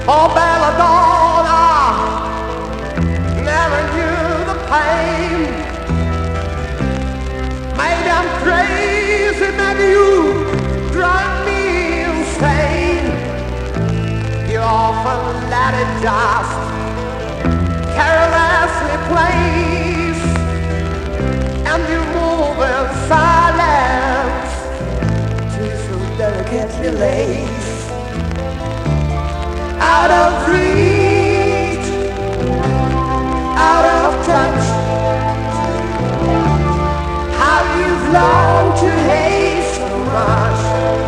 Oh, belladonna, never knew the pain. Maybe I'm crazy, maybe you drive me insane. You often let it just carelessly place, and you move in silence, so delicately lace. Out of reach, out of touch, how you've learned to hate so much.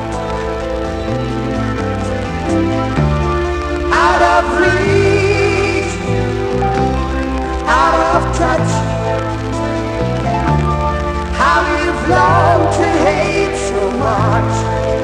Out of reach, out of touch, how you've learned to hate so much.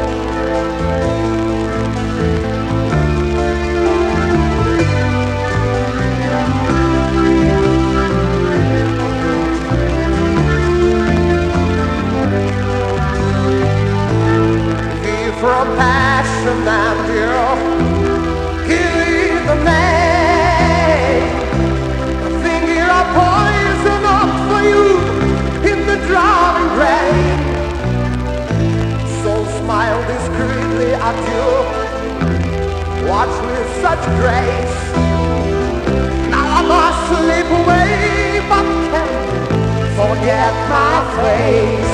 From passion and pure, killing the name. I think you're poison up for you in the drowning rain. So smile discreetly at you, watch with such grace. Now I must slip away, but can't forget my face.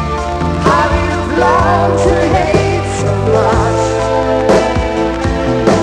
To hate so much.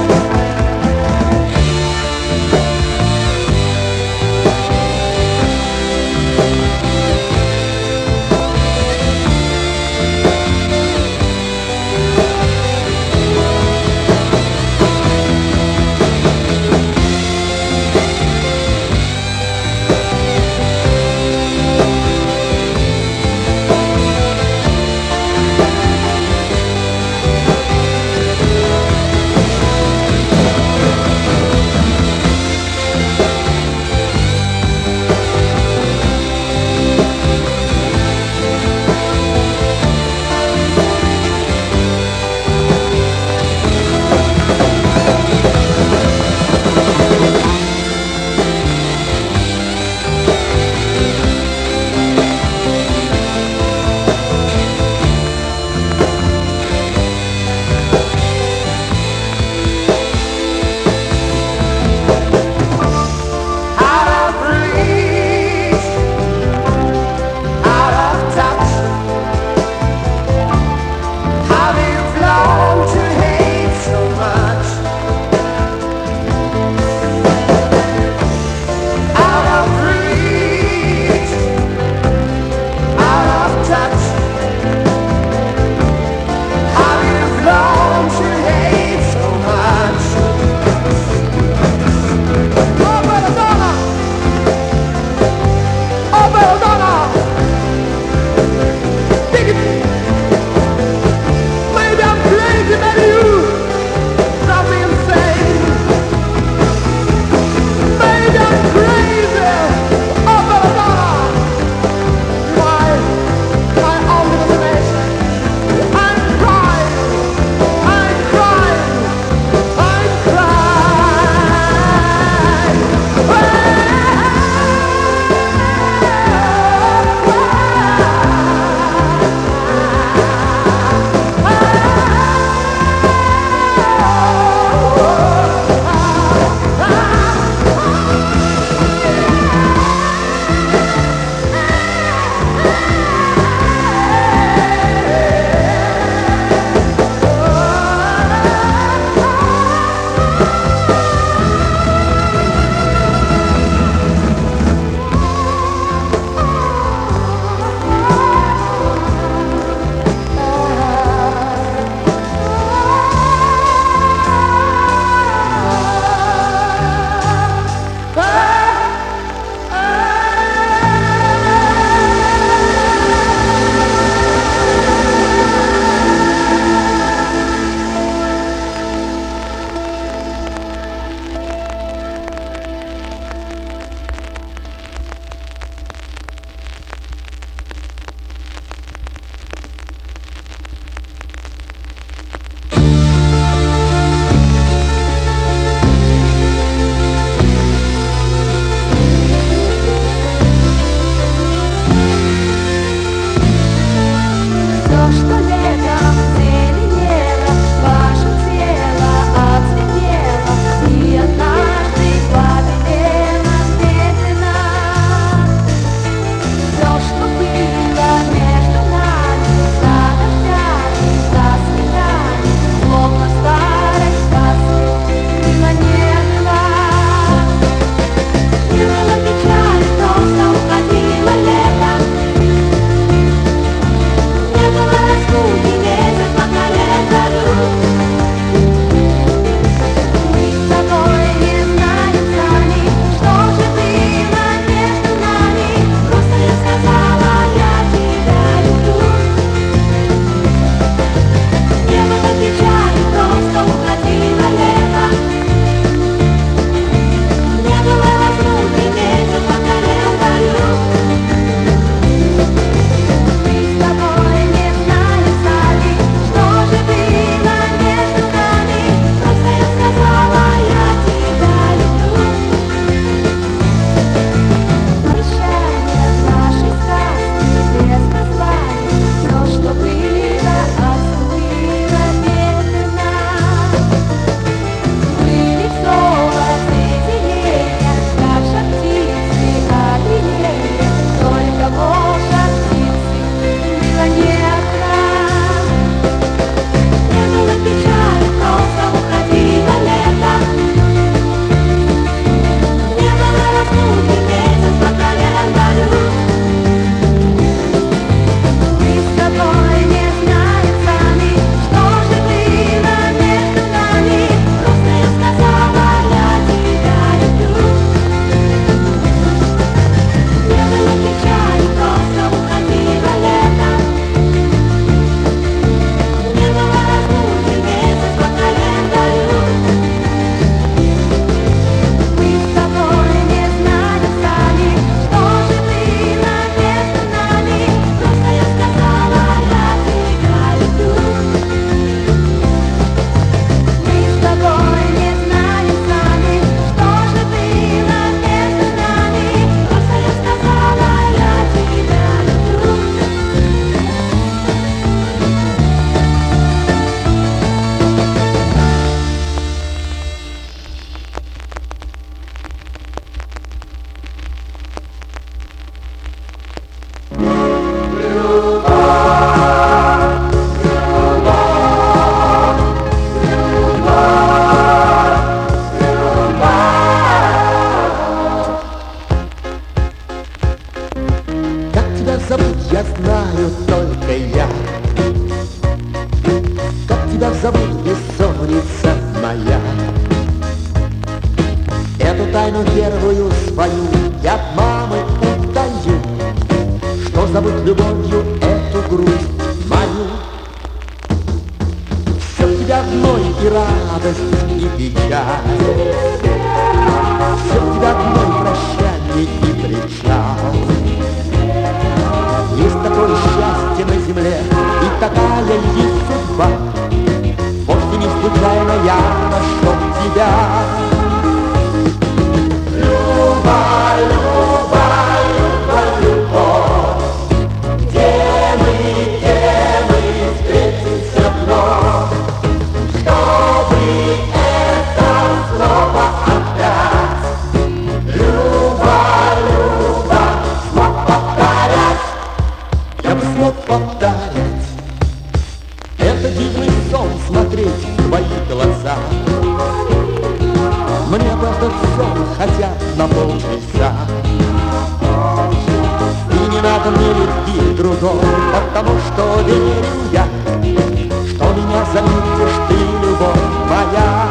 я знаю только я. Как тебя зовут, бессонница моя? Эту тайну первую свою я от мамы утаю, что зовут любовью эту грусть мою. Все в тебя одной и радость, и печаль, все в тебя одной прощание и причал. Есть такое счастье на земле, и такая есть судьба. Вовсе не случайно я нашел тебя. Люба, Люба, Люба, любовь, где мы встретимся вновь, чтобы это слово опять. Люба, Люба, смог повторять. Я бы смог повторять. Это дивный сон смотреть в твои глаза. Мне бы этот сон хотя на полчаса. И не надо мне любви другой, потому что верю я, что меня заметишь ты, любовь моя.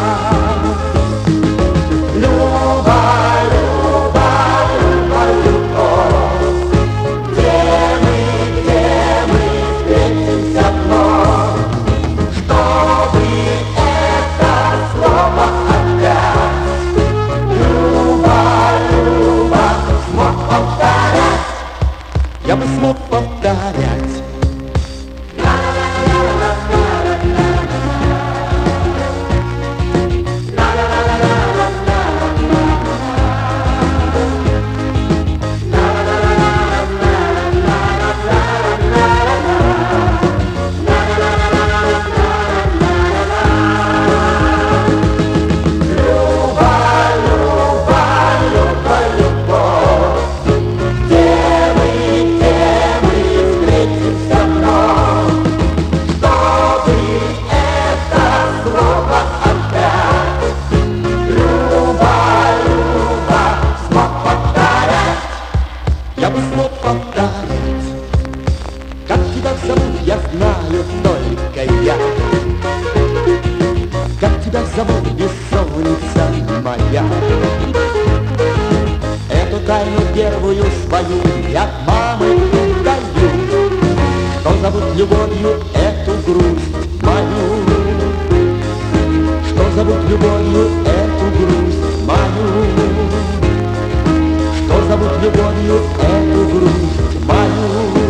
Люба, Люба, Люба, любовь, где мы встретимся вновь, чтобы это слово опять. Я бы смог повторять. Я бы смог повторять. Как тебя зовут, я знаю только я. Как тебя зовут, бессонница моя? Эту тайну первую свою я от мамы утаю, что зовут любовью эту грусть мою, что зовут любовью эту грусть мою, что зовут любовью эту грусть мою.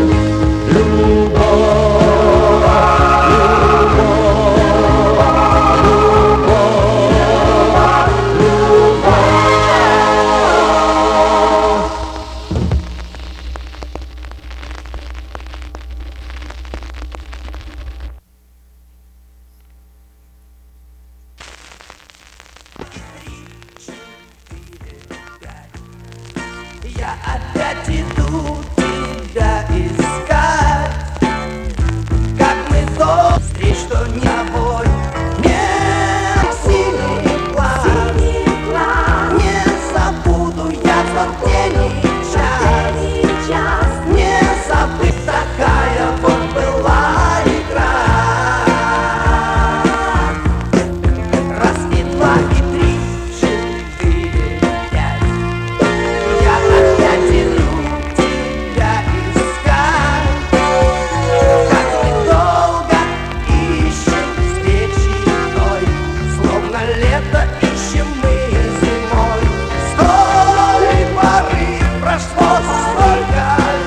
Я опять иду тебя искать, как мы то встреч, что не обои. Синий глаз, не забуду я тот день и час, не забыть, такая вот была игра. Раз и два и три, четыре, пять. Я опять иду тебя искать, как мы долго ищем встречи той, словно лето ищем мы зимой. С той поры прошло столько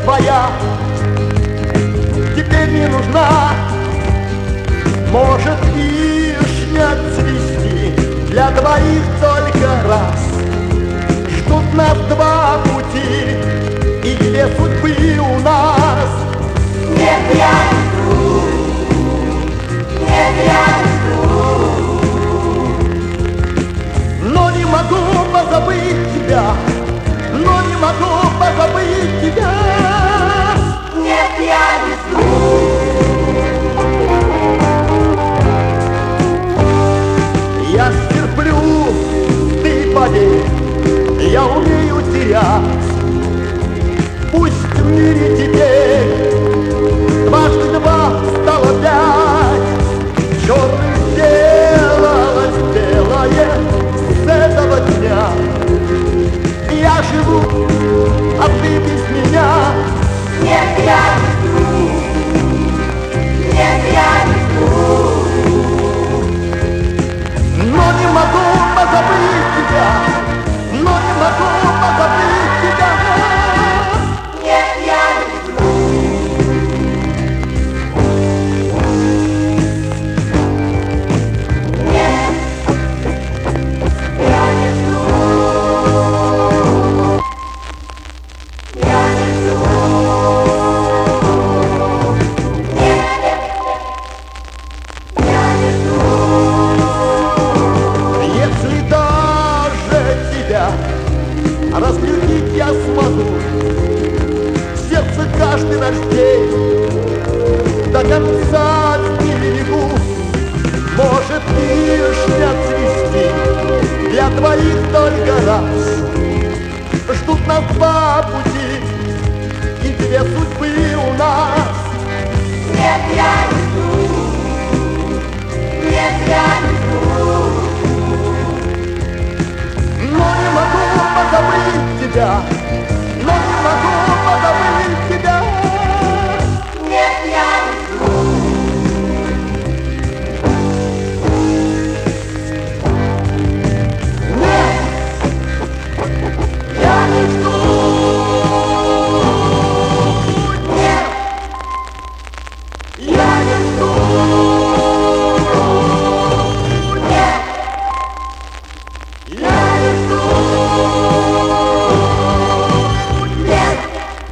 твоя теперь не нужна. Может, вишня цвести для двоих только раз. Ждут нас два пути и две судьбы у нас. Нет, я не жду, нет, я не жду. Но не могу позабыть тебя, но не могу позабыть тебя. Нет, я не жду. Я стерплю, ты поверь, я умею терять. Пусть в мире теперь дважды два стало пять. Черным сделалось белое с этого дня. Я живу, а ты без меня. Нет, я не жду, нет, я не жду. Но не могу позабыть тебя, но не могу позабыть тебя. Нет, я не жду. Нет, я не жду. Я не жду. Нет, я не жду. Если даже тебя разлюбить я смогу, в сердце каждый наш день до конца берегу. Может, вишня цвести для двоих только раз. Ждут нас два пути и две судьбы у нас. Нет, я не жду. Нет, я не жду. Но не могу позабыть тебя, но не могу позабыть тебя. Нет, я не жду. Нет, я не жду. Нет, я не жду. Нет, я не жду. Нет.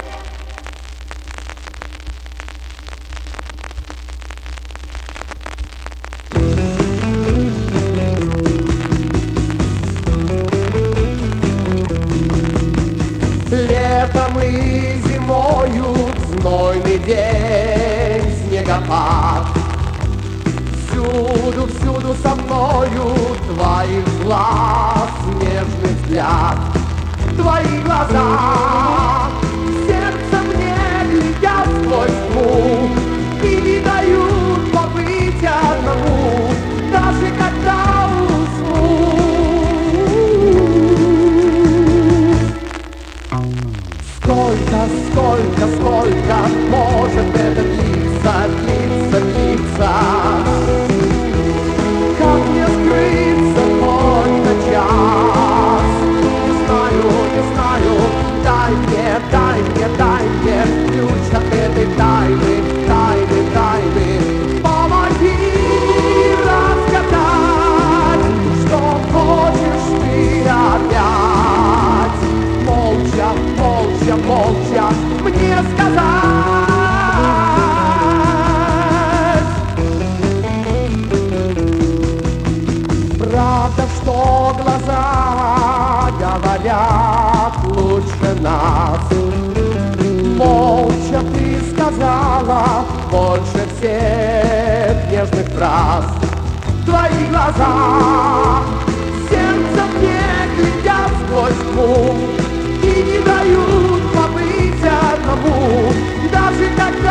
Летом и зимою знойный день, снегопад. Всюду, всюду со мною твоих глаз нежный взгляд. Твои глаза сердце мне глядят сквозь тьму и не дают побыть одному, даже когда усну. Сколько может это длиться? Как мне скрыться хоть на час? Не знаю, дай мне ключ от этой тайны. Помоги разгадать, что хочешь ты опять. Молча мне сказать. Правда, что глаза говорят лучше нас. Молча ты сказала больше всех нежных фраз. Твои глаза сердце мне глядят сквозь тьму и не дают побыть одному, даже когда